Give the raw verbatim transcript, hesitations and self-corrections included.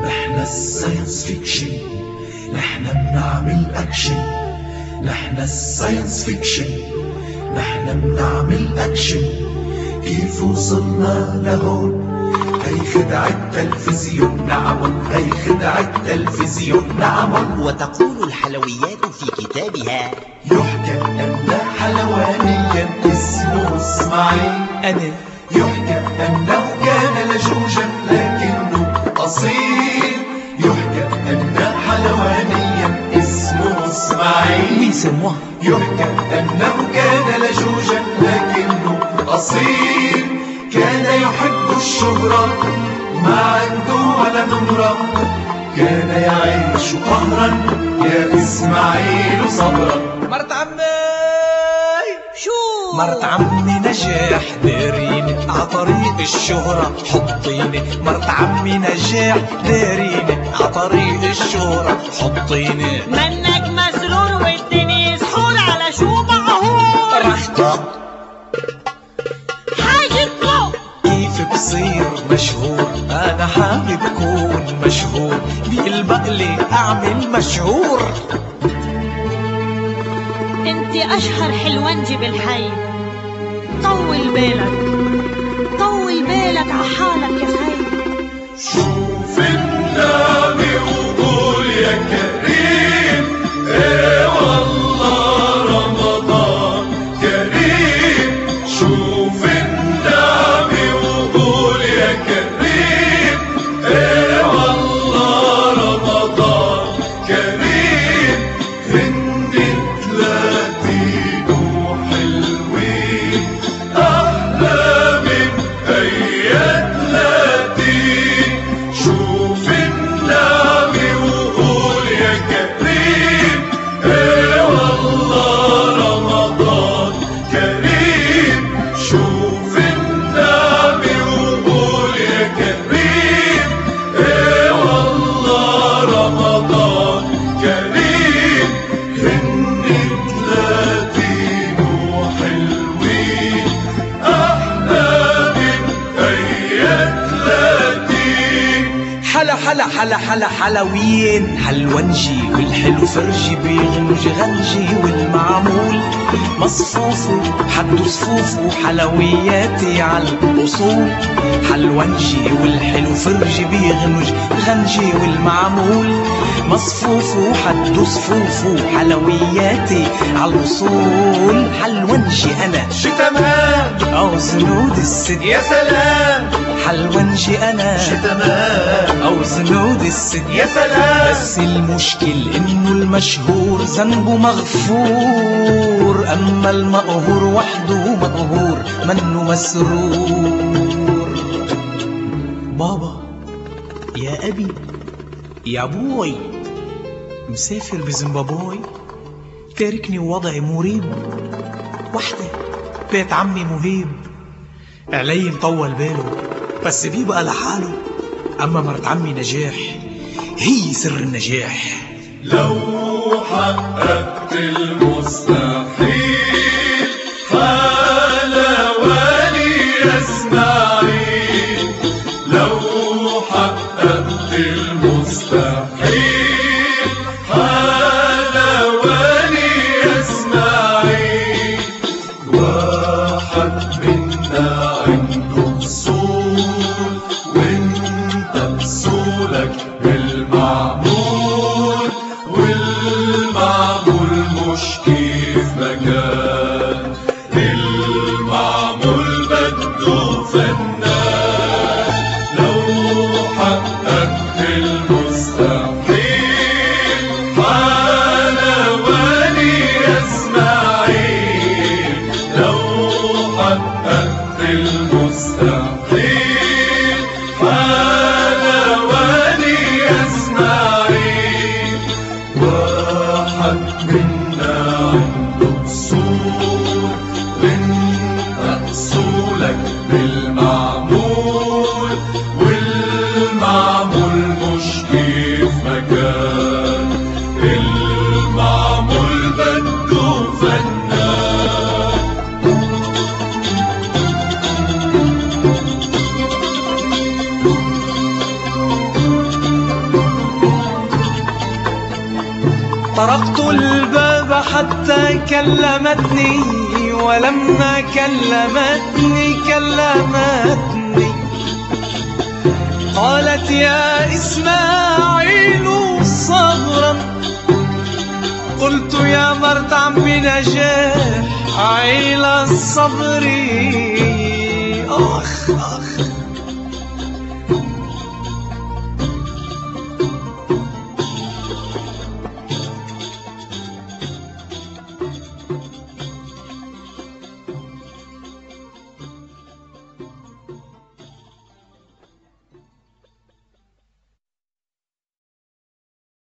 نحن الساينس فيكشن، نحن بنعمل اكشن. نحن الساينس فيكشن، نحن بنعمل اكشن. كيف وصلنا لهون؟ هي خدعة التلفزيون نعمل، هي خدعة التلفزيون نعمل. وتقول الحلويات في كتابها: يحكى أن حلوانيا اسمه اسماعيل. أنا يحكى أنه كان لجوجا لكنه أصيل. يحكى أن حلوانيا اسمه اسماعيل. وي سموه. يحكى أنه كان لجوجا لكنه أصيل. كان يحب الشهرة ما عنده ولا نمرة. كان يعيش قهرا يا إسماعيل صبرا. مرت عمي شو؟ مرت عمي نجاح داريني عطريق الشهرة حطيني. مرت عمي نجاح داريني عطريق الشهرة حطيني. منك مسرور والدنيا سحور على شو معهور. رحت حاجبكو كيف بصير مشهور؟ انا حابب كون مشهور، بيلبقلي اعمل مشهور. انت اشهر حلوانجي بالحي. طول بالك طول بالك عحالك يا خي. شوف النبي وقول يا كريم، ايه والله رمضان كريم. شوف النبي وقول يا كريم، ايه والله رمضان كريم. هن تلاتين وحلوين احلى من اي تلاتين. شوف النبي وقول يا كريم، ايه والله رمضان كريم. شوف النبي وقول يا كريم، ايه والله رمضان كريم. هن تلاتين وحلوين احلى من اي تلاتين. حلا حلا حلا حلا حلوين حلوانجي والحلو فرجي بيغنج غنجي والمعمول مصفوفه حدو صفوفه حلوياتي عالأصول. حلوانجي والحلو فرجي بيغنج غنجي والمعمول مصفوفه حدو صفوفه حلوياتي عالأصول. حلوانجي أنا شي تمام أو زنود السد. يا سلام حلوانجي أنا شي تمام أو زنود السد. يا سلام. بس المشكل إنه المشهور ذنبه مغفور، أما المقهور وحده مقهور منه مسرور. بابا يا أبي يا أبوي مسافر بزيمبابوي، تاركني ووضعي مريب. وحدة بيت عمي مهيب، علي مطول باله بس بيبقى لحاله. أما مرت عمي نجاح هي سر النجاح. لو حققت المستحيل حلواني يا اسماعيل. لو حققت المستحيل حلواني يا اسماعيل. واحد منا عنده اصول وانت اصولك بالمعمول، والمعمول مش كيف مكان. المعمول بده فنان. لو حققت المستحيل حلواني يا اسماعيل. لو حققت المستحيل حلواني طرقت الباب حتى كلمتني، ولما كلمتني كلمتني قالت يا إسماعيل صبرا. قلت يا مرت عمي نجاح عيل الصبر. أخ أخ